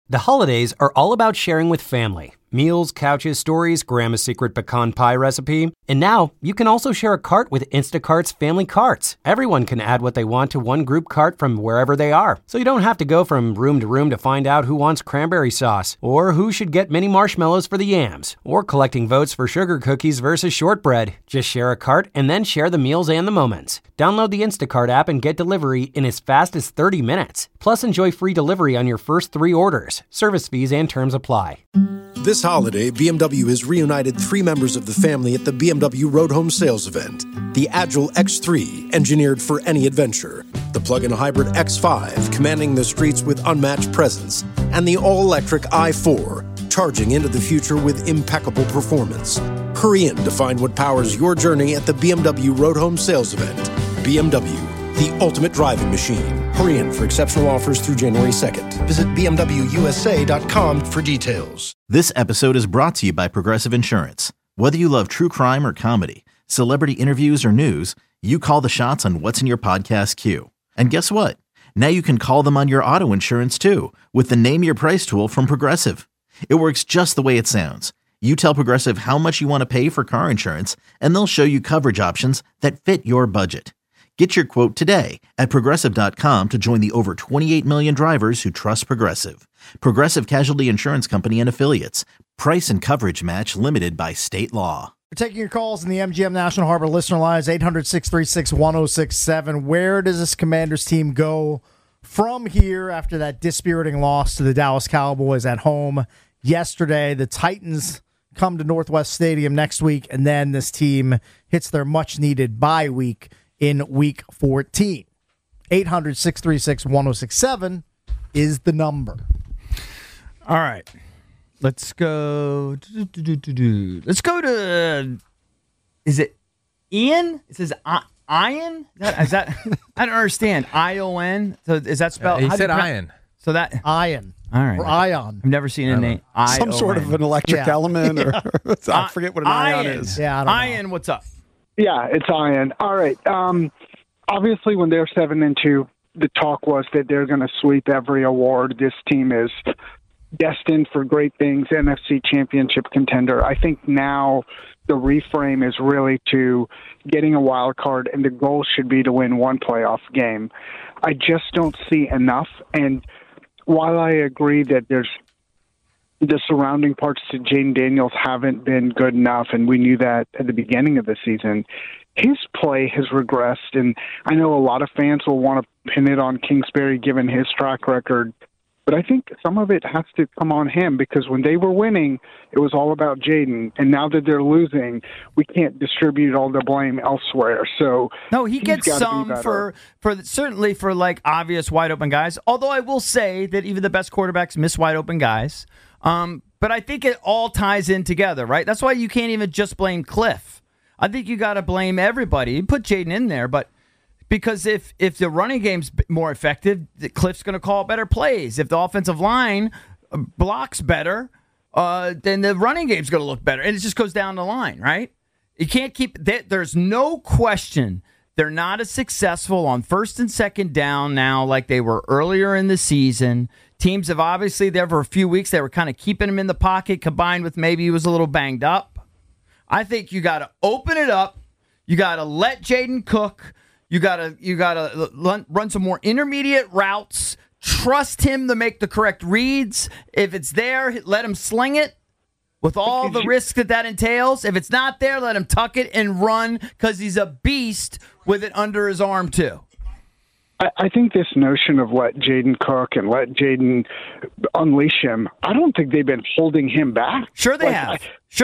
The holidays are all about sharing with family. Meals, couches, stories, Grandma's secret pecan pie recipe. And now, you can also share a cart with Instacart's Family Carts. Everyone can add what they want to one group cart from wherever they are. So you don't have to go from room to find out who wants cranberry sauce, or who should get mini marshmallows for the yams, or collecting votes for sugar cookies versus shortbread. Just share a cart and then share the meals and the moments. Download the Instacart app and get delivery in as fast as 30 minutes. Plus, enjoy free delivery on your first 3 orders. Service fees and terms apply. This holiday, BMW has reunited 3 members of the family at the BMW Road Home Sales event. The Agile X3, engineered for any adventure. The plug-in hybrid X5, commanding the streets with unmatched presence. And the all-electric i4, charging into the future with impeccable performance. Hurry in to find what powers your journey at the BMW Road Home Sales event. BMW, the ultimate driving machine. Hurry in for exceptional offers through January 2nd. Visit BMWUSA.com for details. This episode is brought to you by Progressive Insurance. Whether you love true crime or comedy, celebrity interviews or news, you call the shots on what's in your podcast queue. And guess what? Now you can call them on your auto insurance too with the Name Your Price tool from Progressive. It works just the way it sounds. You tell Progressive how much you want to pay for car insurance, and they'll show you coverage options that fit your budget. Get your quote today at Progressive.com to join the over 28 million drivers who trust Progressive. Progressive Casualty Insurance Company and Affiliates. Price and coverage match limited by state law. We're taking your calls in the MGM National Harbor listener lines, 800-636-1067. Where does this Commanders team go from here after that dispiriting loss to the Dallas Cowboys at home yesterday? The Titans come to Northwest Stadium next week, and then this team hits their much-needed bye week in Week 14. 800-636-1067 is the number. All right. Let's go. Let's go to. Is it Ian? It says Ian. Is that? I don't understand. ION. So is that spelled? He said Ion. So that Ion. All right. Or Ion. I've never seen a name. Some sort of an electric element, or I forget what an ion is. Yeah, I don't know. Ian, what's up? Yeah, it's Ian. All right. Obviously, when they're 7-2, the talk was that they're going to sweep every award. This team is destined for great things, NFC championship contender. I think now the reframe is really to getting a wild card, and the goal should be to win one playoff game. I just don't see enough. And while I agree that there's the surrounding parts to Jaden Daniels haven't been good enough, and we knew that at the beginning of the season, his play has regressed. And I know a lot of fans will want to pin it on Kingsbury given his track record, but I think some of it has to come on him, because when they were winning, it was all about Jaden. And now that they're losing, we can't distribute all the blame elsewhere. So no, he gets some for certainly for like obvious wide open guys. Although I will say that even the best quarterbacks miss wide open guys. But I think it all ties in together, right? That's why you can't even just blame Cliff. I think you got to blame everybody. You put Jaden in there, but because if the running game's more effective, Cliff's going to call better plays. If the offensive line blocks better, then the running game's going to look better. And it just goes down the line, right? You can't keep that. There's no question they're not as successful on first and second down now like they were earlier in the season. Teams have obviously, there for a few weeks, they were kind of keeping him in the pocket, combined with maybe he was a little banged up. I think you got to open it up. You got to let Jaden cook. You gotta run some more intermediate routes. Trust him to make the correct reads. If it's there, let him sling it with all the risk that entails. If it's not there, let him tuck it and run, because he's a beast with it under his arm too. I think this notion of let Jaden cook and let Jaden unleash him, I don't think they've been holding him back. Sure they have.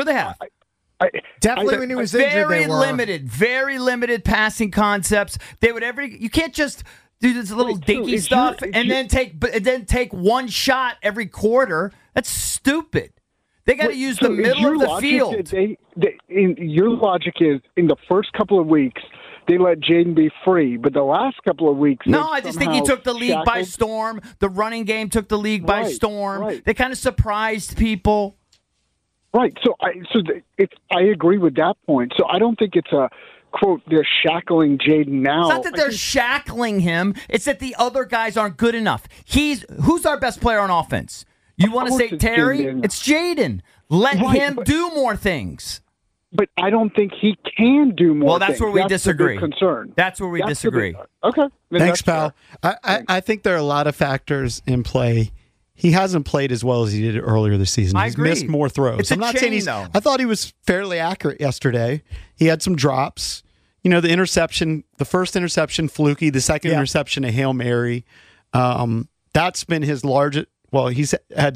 Definitely when he was injured, they were very limited passing concepts. You can't just do this little dinky stuff and then take one shot every quarter. That's stupid. They got to use the middle of the field. Your logic is in the first couple of weeks they let Jaden be free, but the last couple of weeks... No, I just think he took the league by storm. The running game took the league by storm. Right. They kind of surprised people. Right. So I agree with that point. So I don't think it's a, quote, they're shackling Jaden now. It's not that they're shackling him. It's that the other guys aren't good enough. Who's our best player on offense? You want to Of course say it's Terry? Jaden. It's Jaden. Let Right, him but- do more things. But I don't think he can do more. Well, that's things. where we That's the disagree. big concern. That's where we That's the disagree. big- okay. Then Thanks, that's pal. fair. I think there are a lot of factors in play. He hasn't played as well as he did earlier this season. I He's agree. missed more throws. It's a I'm not saying chain, though. I thought he was fairly accurate yesterday. He had some drops. You know, the interception, the first interception, fluky. The second interception, a Hail Mary. That's been his largest. Well, he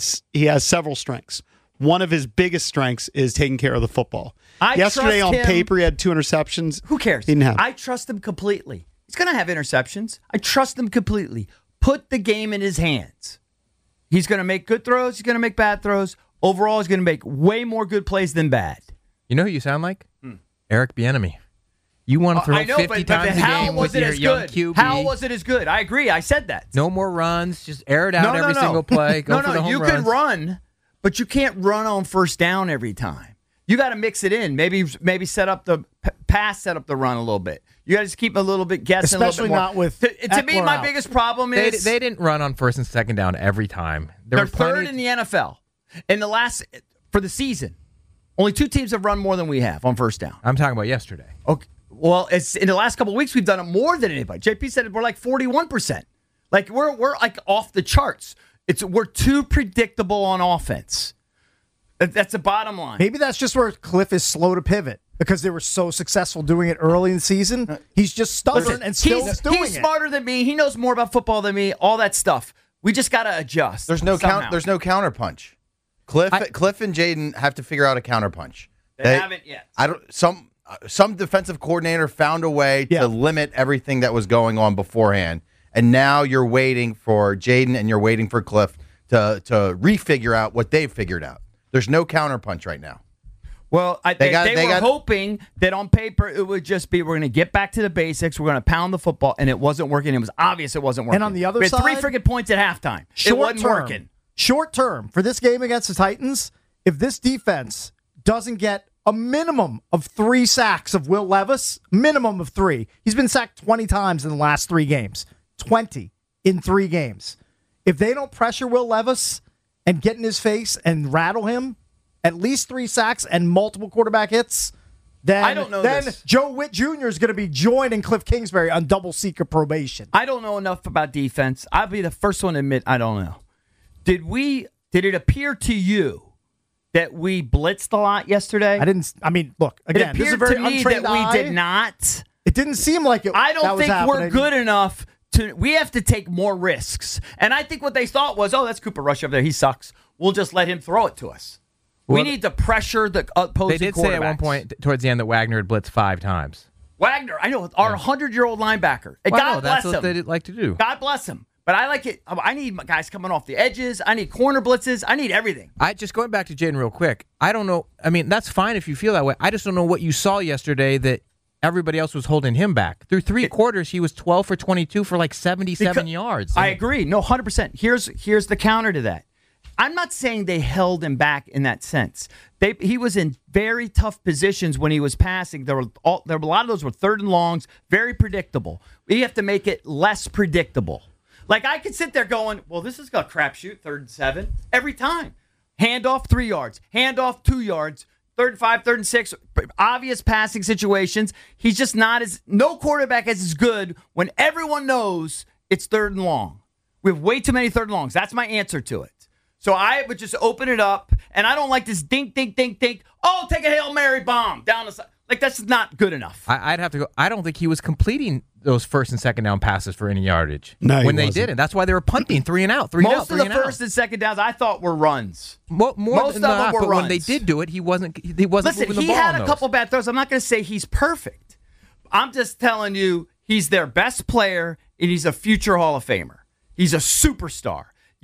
has several strengths. One of his biggest strengths is taking care of the football. Yesterday on paper, he had 2 interceptions. Who cares? He didn't have. I trust him completely. He's going to have interceptions. I trust him completely. Put the game in his hands. He's going to make good throws. He's going to make bad throws. Overall, he's going to make way more good plays than bad. You know who you sound like? Eric Bieniemy. You want to throw 50 times a game with your young QB. How was it as good? I agree. I said that. No more runs. Just air it out every single play. Go for the home you runs. can run, but you can't run on first down every time. You got to mix it in. Maybe set up the pass, set up the run a little bit. You got to just keep a little bit guessing. Especially a little bit more. not with To me, Eckler my out. biggest problem is They didn't run on first and second down every time. they're third in the NFL. In the last for the season, only 2 teams have run more than we have on first down. I'm talking about yesterday. Okay. Well, it's in the last couple of weeks we've done it more than anybody. JP said we're like 41%. Like we're like off the charts. We're too predictable on offense. That's the bottom line. Maybe that's just where Cliff is slow to pivot because they were so successful doing it early in the season. He's just stubborn and still doing he's it. smarter than me. He knows more about football than me. All that stuff. We just got to adjust. There's no somehow. There's no counterpunch. Cliff and Jaden have to figure out a counterpunch. They haven't yet. I don't. Some defensive coordinator found a way to limit everything that was going on beforehand, and now you're waiting for Jaden and you're waiting for Cliff to refigure out what they've figured out. There's no counterpunch right now. Well, they were hoping that on paper it would just be we're going to get back to the basics. We're going to pound the football, and it wasn't working. It was obvious it wasn't working. And on the other we had side, 3 freaking points at halftime. It wasn't working. Short term, for this game against the Titans, if this defense doesn't get a minimum of 3 sacks of Will Levis, minimum of 3. He's been sacked 20 times in the last 3 games. 20 in 3 games. If they don't pressure Will Levis and get in his face and rattle him, at least 3 sacks and multiple quarterback hits, then, I don't know this. Joe Witt Jr. is going to be joining Cliff Kingsbury on double secret probation. I don't know enough about defense. I'll be the first one to admit I don't know. Did it appear to you that we blitzed a lot yesterday? Look, again, it this is a appeared very to me untrained that we eye. did not. It didn't seem like it. I don't that was think we're happening. good enough to. We have to take more risks. And I think what they thought was, oh, that's Cooper Rush up there. He sucks. We'll just let him throw it to us. We need to pressure the opposing They did quarterbacks. say at one point towards the end that Wagner had blitzed 5 times. Wagner, I know, our 100-year-old linebacker. And God bless that's him. what they like to do. God bless him. But I like it. I need guys coming off the edges. I need corner blitzes. I need everything. Just going back to Jaden real quick. I don't know. I mean, that's fine if you feel that way. I just don't know what you saw yesterday that everybody else was holding him back. Through 3 quarters, he was 12 for 22 for like 77 yards. I agree. No, 100%. Here's the counter to that. I'm not saying they held him back in that sense. He was in very tough positions when he was passing. There were a lot of those were 3rd and longs, very predictable. We have to make it less predictable. Like I could sit there going, well, this is a crapshoot, 3rd and 7 every time. Handoff 3 yards, handoff 2 yards, 3rd and 5, 3rd and 6, obvious passing situations. He's just no quarterback is as good when everyone knows it's 3rd and long. We have way too many 3rd and longs. That's my answer to it. So I would just open it up, and I don't like this dink, dink, dink, dink. Oh, take a Hail Mary bomb down the side. Like, that's not good enough. I'd have to go. I don't think he was completing those 1st and 2nd down passes for any yardage. No, when they didn't. That's why they were punting 3 and out, 3 and out, 3 and out. Most of the 1st and 2nd downs I thought were runs. More Most than of them that, were but runs. when they did do it, he wasn't Listen, moving the he ball had on a those. couple bad throws. I'm not going to say he's perfect. I'm just telling you he's their best player, and he's a future Hall of Famer. He's a superstar.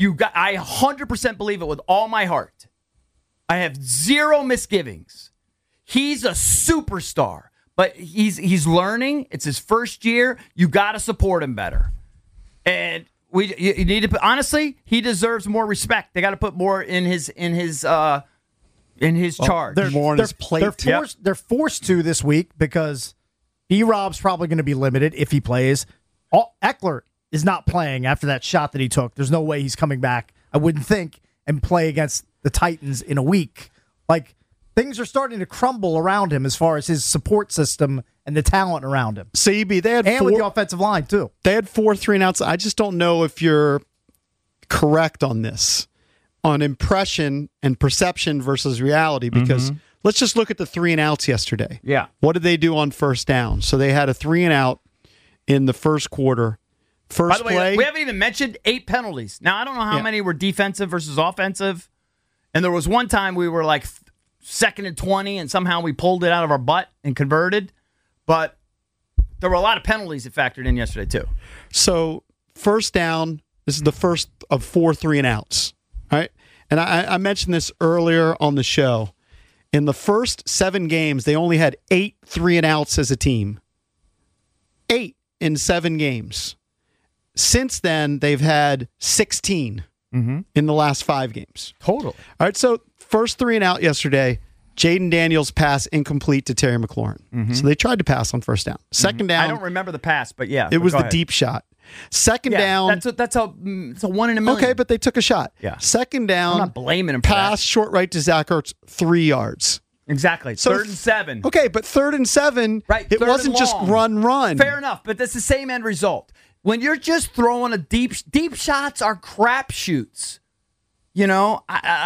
I 100% believe it with all my heart. I have 0 misgivings. He's a superstar, but he's learning. It's his first year. You got to support him better. And you need to honestly, he deserves more respect. They got to put more in his charge. More on his plate. They're forced to this week because B-Rob's probably going to be limited if he plays. Eckler is not playing after that shot that he took. There's no way he's coming back, I wouldn't think, and play against the Titans in a week. Like, things are starting to crumble around him as far as his support system and the talent around him. CB, they had with the offensive line, too. They had 4 3-and-outs. I just don't know if you're correct on this, on impression and perception versus reality, because let's just look at the 3-and-outs yesterday. Yeah. What did they do on first down? So they had a 3-and-out in the first quarter. By the way, we haven't even mentioned 8 penalties. Now, I don't know how many were defensive versus offensive. And there was one time we were like 2nd and 20, and somehow we pulled it out of our butt and converted. But there were a lot of penalties that factored in yesterday, too. So, first down, this is the first of 4 3-and-outs. All right? And I mentioned this earlier on the show. In the first 7 games, they only had 8 3-and-outs as a team. 8 in 7 games. Since then, they've had 16 in the last 5 games. Total. All right, so first 3-and-out yesterday, Jaden Daniels pass incomplete to Terry McLaurin. So they tried to pass on first down. Second down. I don't remember the pass, but yeah. It was the deep shot. Second down. That's a 1 in a million. Okay, but they took a shot. Yeah. Second down. I'm not blaming him for pass that. Short right to Zach Ertz, 3 yards. Exactly. So 3rd and 7. Okay, but 3rd and 7, right. It wasn't just run. Fair enough, but that's the same end result. When you're just throwing a deep shots are crapshoots. You know,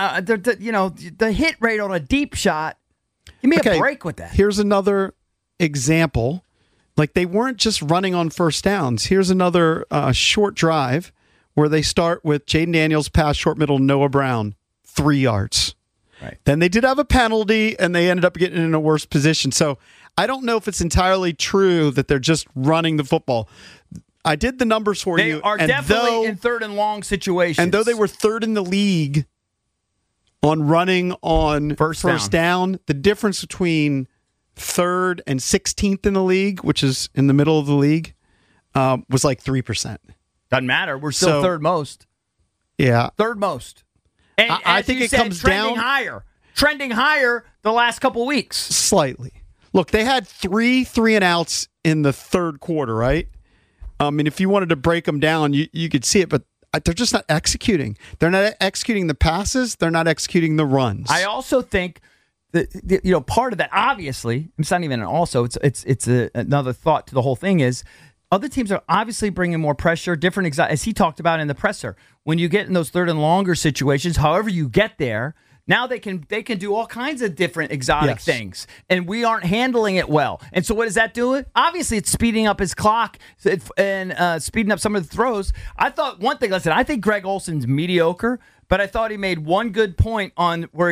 the hit rate on a deep shot. Give me a break with that. Here's another example. Like, they weren't just running on first downs. Here's another short drive where they start with Jaden Daniels, pass short middle, Noah Brown, 3 yards. Right. Then they did have a penalty, and they ended up getting in a worse position. So I don't know if it's entirely true that they're just running the football. I did the numbers for you. They are definitely in 3rd and long situations. And though they were 3rd in the league on running on first down, the difference between 3rd and 16th in the league, which is in the middle of the league, was like 3%. Doesn't matter. We're still 3rd most. Yeah. 3rd most. And I think it comes trending down. Trending higher the last couple weeks. Slightly. Look, they had 3 3-and-outs in the 3rd quarter, right? And if you wanted to break them down, you could see it, but they're just not executing. They're not executing the passes. They're not executing the runs. I also think that part of that, obviously, it's not even an also. It's another thought to the whole thing is other teams are obviously bringing more pressure, different as he talked about in the presser. When you get in those 3rd and longer situations, however you get there. Now they can do all kinds of different exotic things, and we aren't handling it well. And so what does that do? Obviously, it's speeding up his clock and speeding up some of the throws. I thought one thing. Listen, I think Greg Olson's mediocre, but I thought he made one good point on where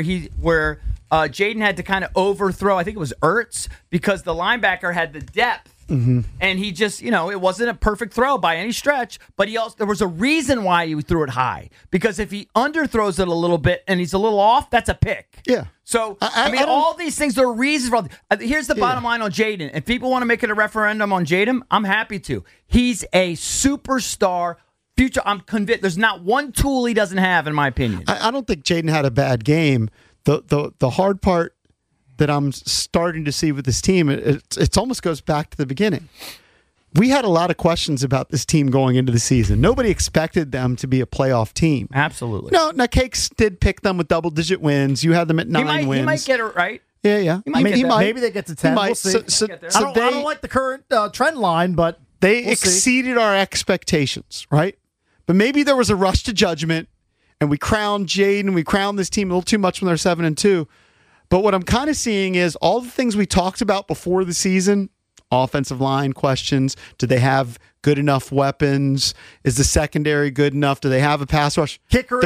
Jaden had to kind of overthrow. I think it was Ertz because the linebacker had the depth. And he just, it wasn't a perfect throw by any stretch, but there was a reason why he threw it high. Because if he underthrows it a little bit and he's a little off, that's a pick. Yeah. So, all these things are reasons for. Here's the bottom line on Jaden. If people want to make it a referendum on Jaden, I'm happy to. He's a superstar. Future, I'm convinced. There's not one tool he doesn't have, in my opinion. I don't think Jaden had a bad game. The hard part that I'm starting to see with this team, it almost goes back to the beginning. We had a lot of questions about this team going into the season. Nobody expected them to be a playoff team. Absolutely. No, Cakes did pick them with double-digit wins. You had them at 9 wins. He might get it right. Yeah. He might. Maybe they get to 10. We'll see. I don't like the current trend line, but they exceeded our expectations, right? But maybe there was a rush to judgment, and we crowned Jaden, we crowned this team a little too much when they're 7-2. But what I'm kind of seeing is all the things we talked about before the season, offensive line questions. Do they have good enough weapons? Is the secondary good enough? Do they have a pass rush? Kicker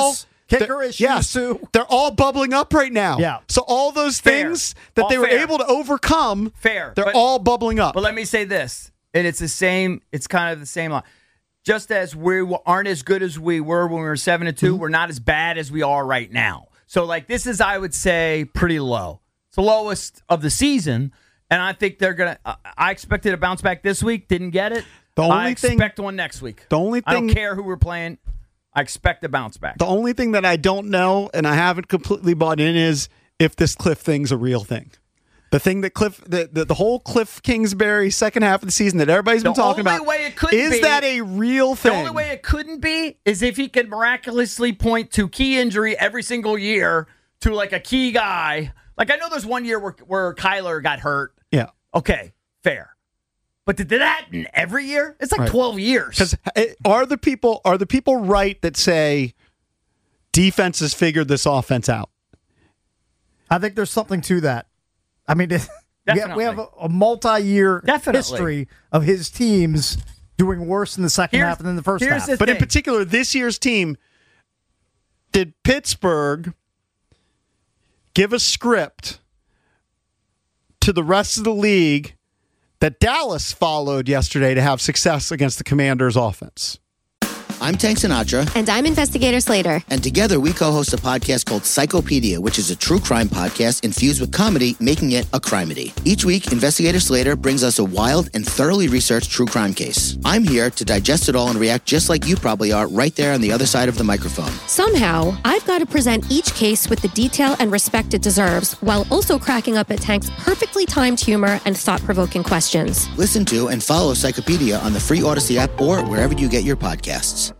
issues, too. They're all bubbling up right now. Yeah. So all those things that they were able to overcome, they're all bubbling up. But let me say this, and it's kind of the same line. Just as we aren't as good as we were when we were 7-2, we're not as bad as we are right now. So, this is, I would say, pretty low. It's the lowest of the season, and I think they're going to I expected a bounce back this week, didn't get it. I expect one next week. I don't care who we're playing. I expect a bounce back. The only thing that I don't know, and I haven't completely bought in, is if this Cliff thing's a real thing. The thing that the whole Cliff Kingsbury second half of the season that everybody's been talking about, is that a real thing? The only way it couldn't be is if he could miraculously point to key injury every single year to like a key guy. Like I know there's one year where Kyler got hurt. Yeah. Okay, fair. But did that happen every year? It's like 12 years. Because are the people right that say defenses figured this offense out? I think there's something to that. I mean, we have a multi-year history of his teams doing worse in the second half than the first half. But in particular, this year's team, did Pittsburgh give a script to the rest of the league that Dallas followed yesterday to have success against the Commanders' offense? I'm Tank Sinatra. And I'm Investigator Slater. And together we co-host a podcast called Psychopedia, which is a true crime podcast infused with comedy, making it a crimedy. Each week, Investigator Slater brings us a wild and thoroughly researched true crime case. I'm here to digest it all and react just like you probably are right there on the other side of the microphone. Somehow, I've got to present each case with the detail and respect it deserves, while also cracking up at Tank's perfectly timed humor and thought-provoking questions. Listen to and follow Psychopedia on the free Odyssey app or wherever you get your podcasts.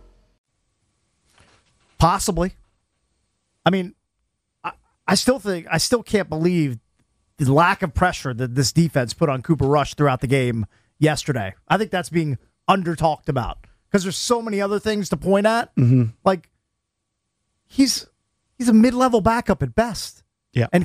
Possibly. I mean, I still can't believe the lack of pressure that this defense put on Cooper Rush throughout the game yesterday. I think that's being under-talked about because there's so many other things to point at. Mm-hmm. Like, he's a mid-level backup at best. Yeah. And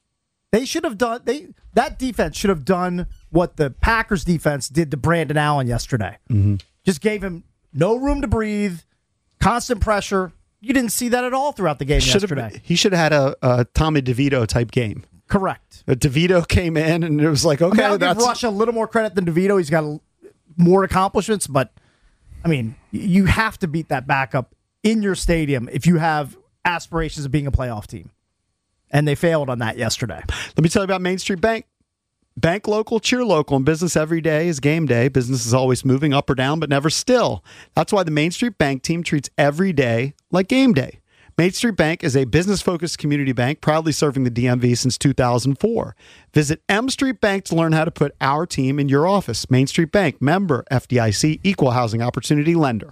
that defense should have done what the Packers defense did to Brandon Allen yesterday. Mm-hmm. Just gave him no room to breathe, constant pressure. You didn't see that at all throughout the game yesterday. He should have had a Tommy DeVito type game. Correct. DeVito came in and it was like, okay, I'll give Rush a little more credit than DeVito. He's got more accomplishments, but I mean, you have to beat that backup in your stadium if you have aspirations of being a playoff team. And they failed on that yesterday. Let me tell you about Main Street Bank. Bank local, cheer local, and business every day is game day. Business is always moving up or down, but never still. That's why the Main Street Bank team treats every day like game day. Main Street Bank is a business-focused community bank proudly serving the DMV since 2004. Visit M Street Bank to learn how to put our team in your office. Main Street Bank, member FDIC, equal housing opportunity lender.